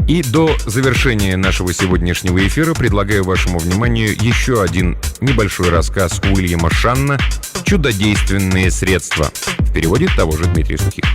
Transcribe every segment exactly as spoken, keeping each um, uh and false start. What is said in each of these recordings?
И до завершения нашего сегодняшнего эфира предлагаю вашему вниманию еще один небольшой рассказ Уильяма Шанна «Чудодейственные средства». В переводе того же Дмитрия Сухих.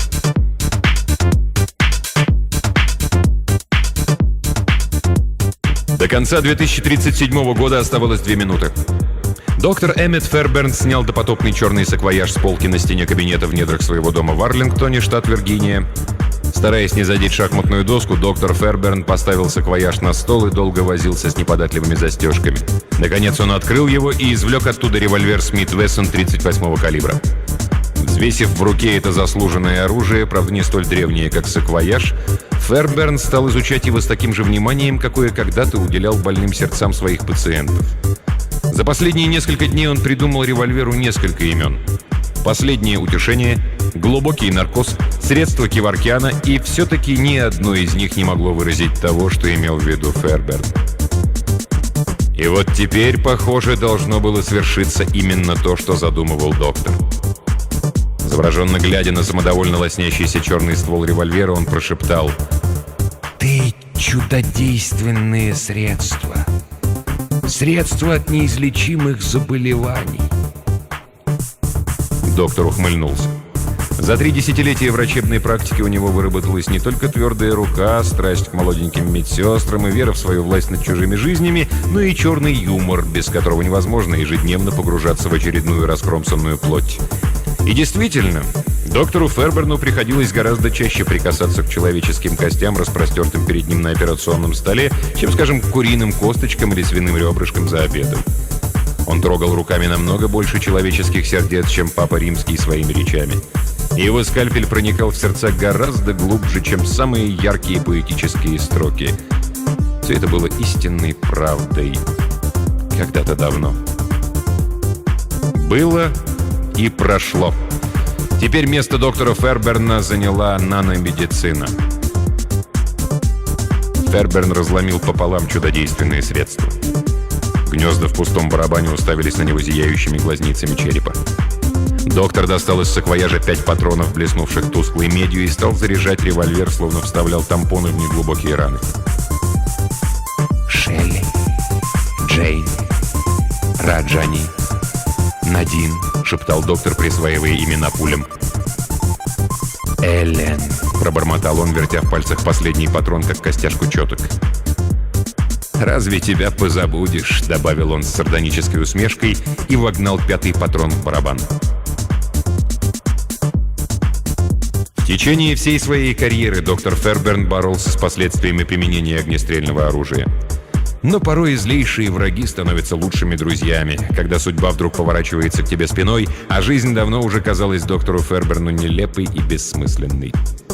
До конца две тысячи тридцать седьмого года оставалось две минуты. Доктор Эммет Ферберн снял допотопный черный саквояж с полки на стене кабинета в недрах своего дома в Арлингтоне, штат Виргиния. Стараясь не задеть шахматную доску, доктор Ферберн поставил саквояж на стол и долго возился с неподатливыми застежками. Наконец он открыл его и извлек оттуда револьвер Смит Вессон тридцать восьмого калибра. Взвесив в руке это заслуженное оружие, правда не столь древнее, как саквояж, Ферберн стал изучать его с таким же вниманием, какое когда-то уделял больным сердцам своих пациентов. За последние несколько дней он придумал револьверу несколько имен. Последнее утешение, глубокий наркоз, средство Кеваркиана, и все-таки ни одно из них не могло выразить того, что имел в виду Ферберн. И вот теперь, похоже, должно было свершиться именно то, что задумывал доктор. Завороженно глядя на самодовольно лоснящийся черный ствол револьвера, он прошептал: «Ты чудодейственные средства. Средства от неизлечимых заболеваний». Доктор ухмыльнулся. За три десятилетия врачебной практики у него выработалась не только твердая рука, страсть к молоденьким медсестрам и вера в свою власть над чужими жизнями, но и черный юмор, без которого невозможно ежедневно погружаться в очередную раскромсанную плоть. И действительно, доктору Ферберну приходилось гораздо чаще прикасаться к человеческим костям, распростертым перед ним на операционном столе, чем, скажем, к куриным косточкам или свиным ребрышкам за обедом. Он трогал руками намного больше человеческих сердец, чем Папа Римский своими речами. И его скальпель проникал в сердца гораздо глубже, чем самые яркие поэтические строки. Все это было истинной правдой когда-то давно. Было и прошло. Теперь место доктора Ферберна заняла наномедицина. Ферберн разломил пополам чудодейственные средства. Гнезда в пустом барабане уставились на него зияющими глазницами черепа. Доктор достал из саквояжа пять патронов, блеснувших тусклой медью, и стал заряжать револьвер, словно вставлял тампоны в неглубокие раны. «Шелли, Джейн, Раджани, Надин», — шептал доктор, присваивая имена пулям. «Эллен», — пробормотал он, вертя в пальцах последний патрон, как костяшку четок. «Разве тебя позабудешь?» — добавил он с сардонической усмешкой и вогнал пятый патрон в барабан. В течение всей своей карьеры доктор Ферберн боролся с последствиями применения огнестрельного оружия. Но порой злейшие враги становятся лучшими друзьями, когда судьба вдруг поворачивается к тебе спиной, а жизнь давно уже казалась доктору Ферберну нелепой и бессмысленной.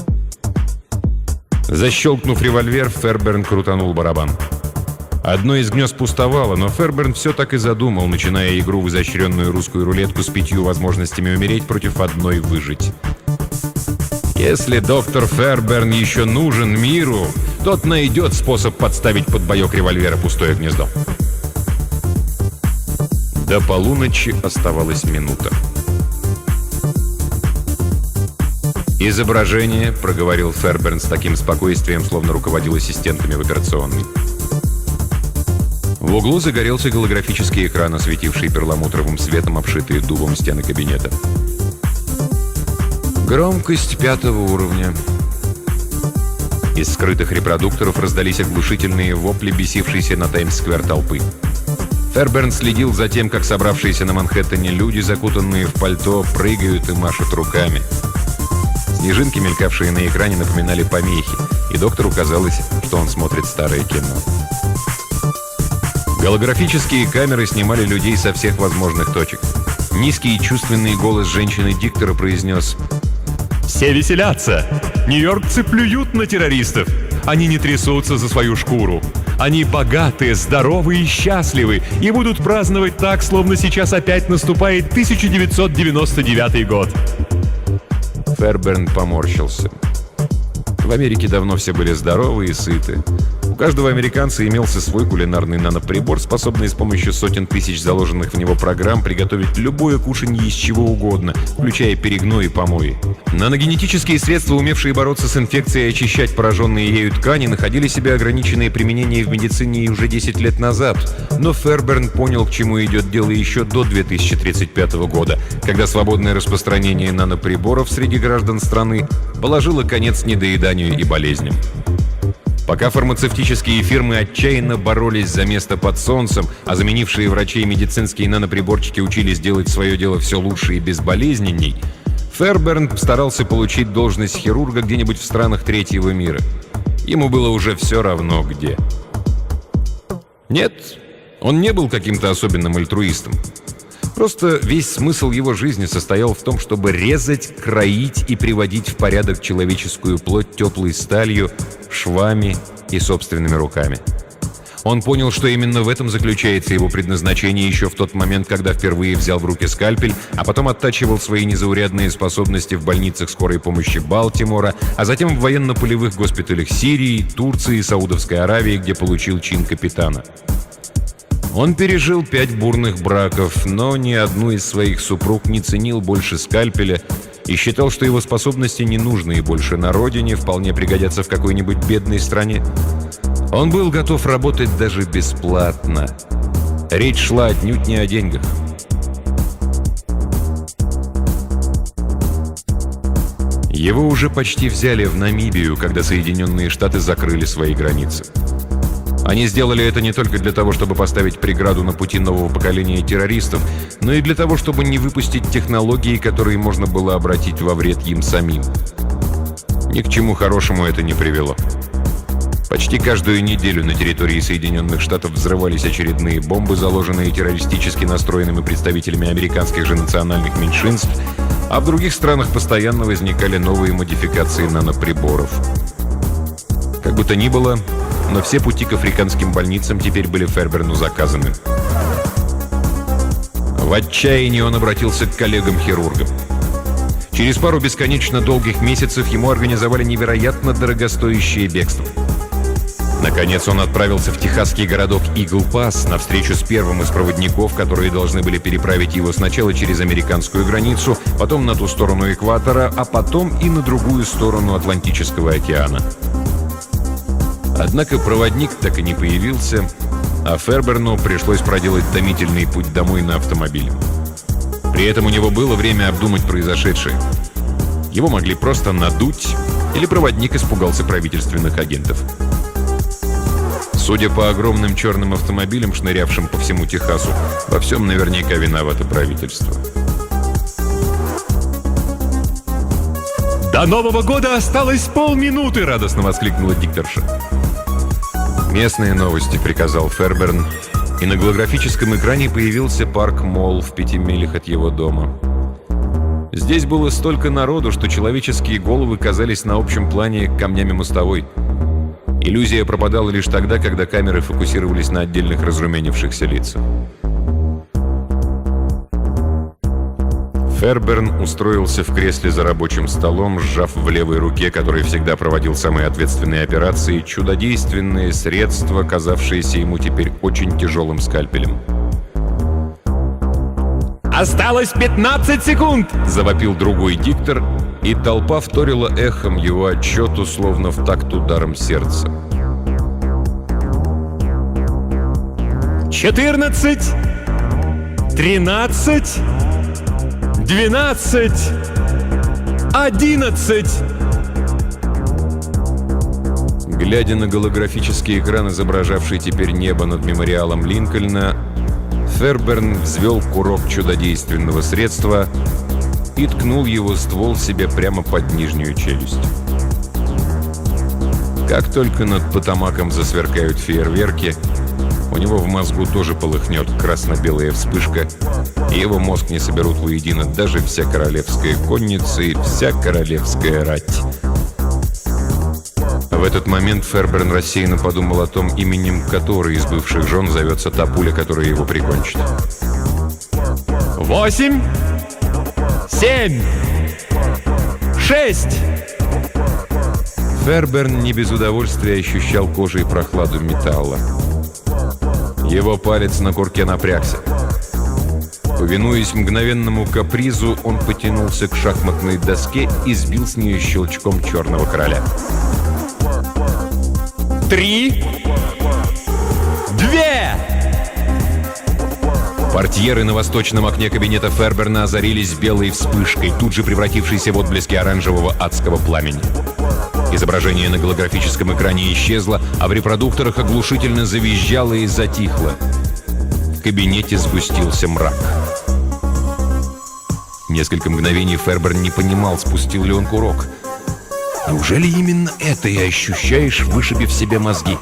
Защелкнув револьвер, Ферберн крутанул барабан. Одно из гнезд пустовало, но Ферберн все так и задумал, начиная игру в изощренную русскую рулетку с пятью возможностями умереть против одной выжить. Если доктор Ферберн еще нужен миру, тот найдет способ подставить под боек револьвера пустое гнездо. До полуночи оставалась минута. «Изображение», — проговорил Ферберн с таким спокойствием, словно руководил ассистентами в операционной. В углу загорелся голографический экран, осветивший перламутровым светом обшитые дубом стены кабинета. Громкость пятого уровня. Из скрытых репродукторов раздались оглушительные вопли, бесившиеся на Таймс-сквер толпы. Ферберн следил за тем, как собравшиеся на Манхэттене люди, закутанные в пальто, прыгают и машут руками. Снежинки, мелькавшие на экране, напоминали помехи, и доктору казалось, что он смотрит старое кино. Голографические камеры снимали людей со всех возможных точек. Низкий и чувственный голос женщины-диктора произнес: «Все веселятся! Нью-йоркцы плюют на террористов! Они не трясутся за свою шкуру! Они богатые, здоровы и счастливы и будут праздновать так, словно сейчас опять наступает тысяча девятьсот девяносто девятый год!» Ферберн поморщился. В Америке давно все были здоровы и сыты. У каждого американца имелся свой кулинарный наноприбор, способный с помощью сотен тысяч заложенных в него программ приготовить любое кушанье из чего угодно, включая перегной и помои. Наногенетические средства, умевшие бороться с инфекцией и очищать пораженные ею ткани, находили себе ограниченное применение в медицине уже десять лет назад. Но Ферберн понял, к чему идет дело еще до две тысячи тридцать пятого года, когда свободное распространение наноприборов среди граждан страны положило конец недоеданию и болезням. Пока фармацевтические фирмы отчаянно боролись за место под солнцем, а заменившие врачей медицинские наноприборчики учились делать свое дело все лучше и безболезненней, Ферберн старался получить должность хирурга где-нибудь в странах третьего мира. Ему было уже все равно где. Нет, он не был каким-то особенным альтруистом. Просто весь смысл его жизни состоял в том, чтобы резать, кроить и приводить в порядок человеческую плоть теплой сталью, швами и собственными руками. Он понял, что именно в этом заключается его предназначение еще в тот момент, когда впервые взял в руки скальпель, а потом оттачивал свои незаурядные способности в больницах скорой помощи Балтимора, а затем в военно-полевых госпиталях Сирии, Турции и Саудовской Аравии, где получил чин капитана. Он пережил пять бурных браков, но ни одну из своих супруг не ценил больше скальпеля и считал, что его способности не нужны и больше на родине, вполне пригодятся в какой-нибудь бедной стране. Он был готов работать даже бесплатно. Речь шла отнюдь не о деньгах. Его уже почти взяли в Намибию, когда Соединенные Штаты закрыли свои границы. Они сделали это не только для того, чтобы поставить преграду на пути нового поколения террористов, но и для того, чтобы не выпустить технологии, которые можно было обратить во вред им самим. Ни к чему хорошему это не привело. Почти каждую неделю на территории Соединенных Штатов взрывались очередные бомбы, заложенные террористически настроенными представителями американских же национальных меньшинств, а в других странах постоянно возникали новые модификации наноприборов. Как бы то ни было, но все пути к африканским больницам теперь были Ферберну заказаны. В отчаянии он обратился к коллегам-хирургам. Через пару бесконечно долгих месяцев ему организовали невероятно дорогостоящее бегство. Наконец он отправился в техасский городок Игл-Пасс на встречу с первым из проводников, которые должны были переправить его сначала через американскую границу, потом на ту сторону экватора, а потом и на другую сторону Атлантического океана. Однако проводник так и не появился, а Ферберну пришлось проделать томительный путь домой на автомобиле. При этом у него было время обдумать произошедшее. Его могли просто надуть, или проводник испугался правительственных агентов. Судя по огромным черным автомобилям, шнырявшим по всему Техасу, во всем наверняка виновато правительство. «До Нового года осталось полминуты!» — радостно воскликнула дикторша. «Местные новости», — приказал Ферберн, и на голографическом экране появился парк-молл в пяти милях от его дома. Здесь было столько народу, что человеческие головы казались на общем плане камнями мостовой. Иллюзия пропадала лишь тогда, когда камеры фокусировались на отдельных разрумянившихся лицах. Ферберн устроился в кресле за рабочим столом, сжав в левой руке, который всегда проводил самые ответственные операции, чудодейственные средства, казавшиеся ему теперь очень тяжелым скальпелем. «Осталось пятнадцать секунд!» — завопил другой диктор, и толпа вторила эхом его отчету, словно в такт ударом сердца. «четырнадцать! тринадцать! двенадцать! одиннадцать!» Глядя на голографический экран, изображавший теперь небо над мемориалом Линкольна, Ферберн взвел курок чудодейственного средства и ткнул его ствол себе прямо под нижнюю челюсть. Как только над Потомаком засверкают фейерверки, у него в мозгу тоже полыхнет красно-белая вспышка, и его мозг не соберут воедино даже вся королевская конница и вся королевская рать. В этот момент Ферберн рассеянно подумал о том, именем которой из бывших жен зовется та пуля, которая его прикончит. Восемь! Семь! Шесть! Ферберн не без удовольствия ощущал кожей прохладу металла. Его палец на курке напрягся. Повинуясь мгновенному капризу, он потянулся к шахматной доске и сбил с нее щелчком черного короля. Три. Две. Портьеры на восточном окне кабинета Ферберна озарились белой вспышкой, тут же превратившейся в отблески оранжевого адского пламени. Изображение на голографическом экране исчезло, а в репродукторах оглушительно завизжало и затихло. В кабинете сгустился мрак. Несколько мгновений Ферберн не понимал, спустил ли он курок. Неужели именно это и ощущаешь, вышибив себе мозги?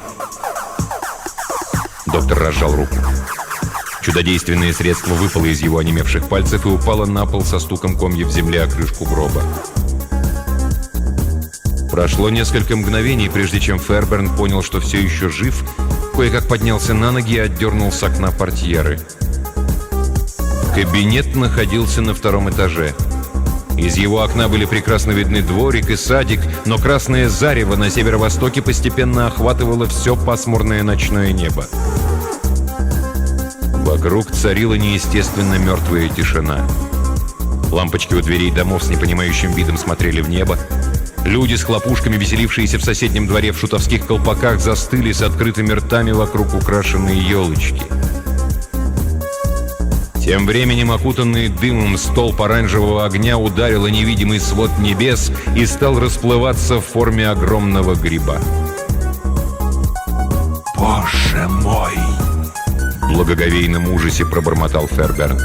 Доктор разжал руку. Чудодейственное средство выпало из его онемевших пальцев и упало на пол со стуком комьев земли о крышку гроба. Прошло несколько мгновений, прежде чем Ферберн понял, что все еще жив, кое-как поднялся на ноги и отдернул с окна портьеры. Кабинет находился на втором этаже. Из его окна были прекрасно видны дворик и садик, но красное зарево на северо-востоке постепенно охватывало все пасмурное ночное небо. Вокруг царила неестественно мертвая тишина. Лампочки у дверей домов с непонимающим видом смотрели в небо. Люди с хлопушками, веселившиеся в соседнем дворе в шутовских колпаках, застыли с открытыми ртами вокруг украшенной елочки. Тем временем, окутанный дымом столб оранжевого огня ударил о невидимый свод небес и стал расплываться в форме огромного гриба. Боже мой! В благоговейном ужасе пробормотал Ферберн.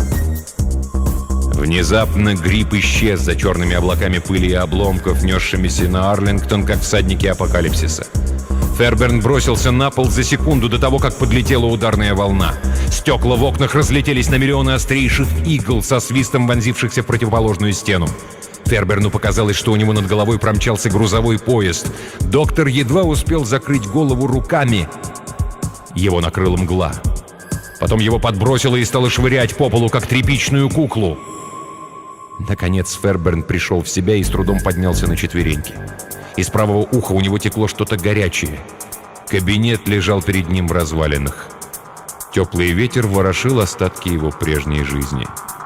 Внезапно гриб исчез за черными облаками пыли и обломков, несшимися на Арлингтон, как всадники апокалипсиса. Ферберн бросился на пол за секунду до того, как подлетела ударная волна. Стекла в окнах разлетелись на миллионы острейших игл со свистом вонзившихся в противоположную стену. Ферберну показалось, что у него над головой промчался грузовой поезд. Доктор едва успел закрыть голову руками. Его накрыла мгла. Потом его подбросило и стало швырять по полу, как тряпичную куклу. Наконец Ферберн пришел в себя и с трудом поднялся на четвереньки. Из правого уха у него текло что-то горячее. Кабинет лежал перед ним в развалинах. Теплый ветер ворошил остатки его прежней жизни.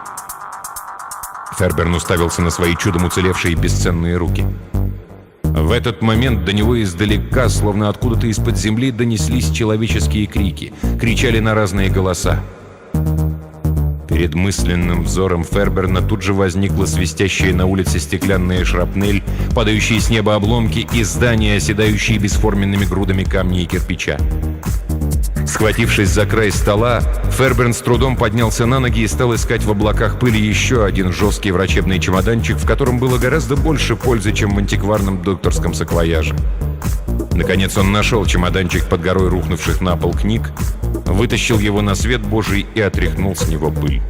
Ферберн уставился на свои чудом уцелевшие бесценные руки. В этот момент до него издалека, словно откуда-то из-под земли, донеслись человеческие крики. Кричали на разные голоса. Перед мысленным взором Ферберна тут же возникла свистящая на улице стеклянная шрапнель, падающие с неба обломки и здания, оседающие бесформенными грудами камня и кирпича. Схватившись за край стола, Ферберн с трудом поднялся на ноги и стал искать в облаках пыли еще один жесткий врачебный чемоданчик, в котором было гораздо больше пользы, чем в антикварном докторском саквояже. Наконец он нашел чемоданчик под горой рухнувших на пол книг, вытащил его на свет Божий и отряхнул с него пыль.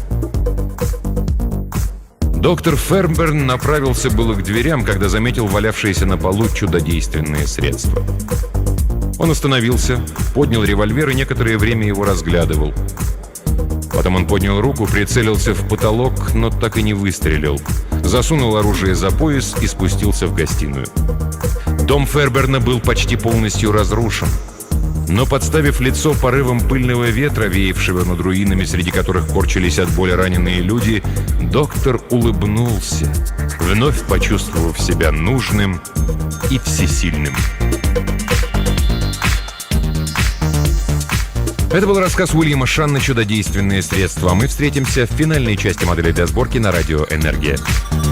Доктор Ферберн направился было к дверям, когда заметил валявшееся на полу чудодейственное средство. Он остановился, поднял револьвер и некоторое время его разглядывал. Потом он поднял руку, прицелился в потолок, но так и не выстрелил. Засунул оружие за пояс и спустился в гостиную. Дом Ферберна был почти полностью разрушен. Но, подставив лицо порывом пыльного ветра, веявшего над руинами, среди которых корчились от боли раненые люди, доктор улыбнулся, вновь почувствовав себя нужным и всесильным. Это был рассказ Уильяма Шанна «Чудодейственные средства». Мы встретимся в финальной части модели для сборки на радио «Энергия».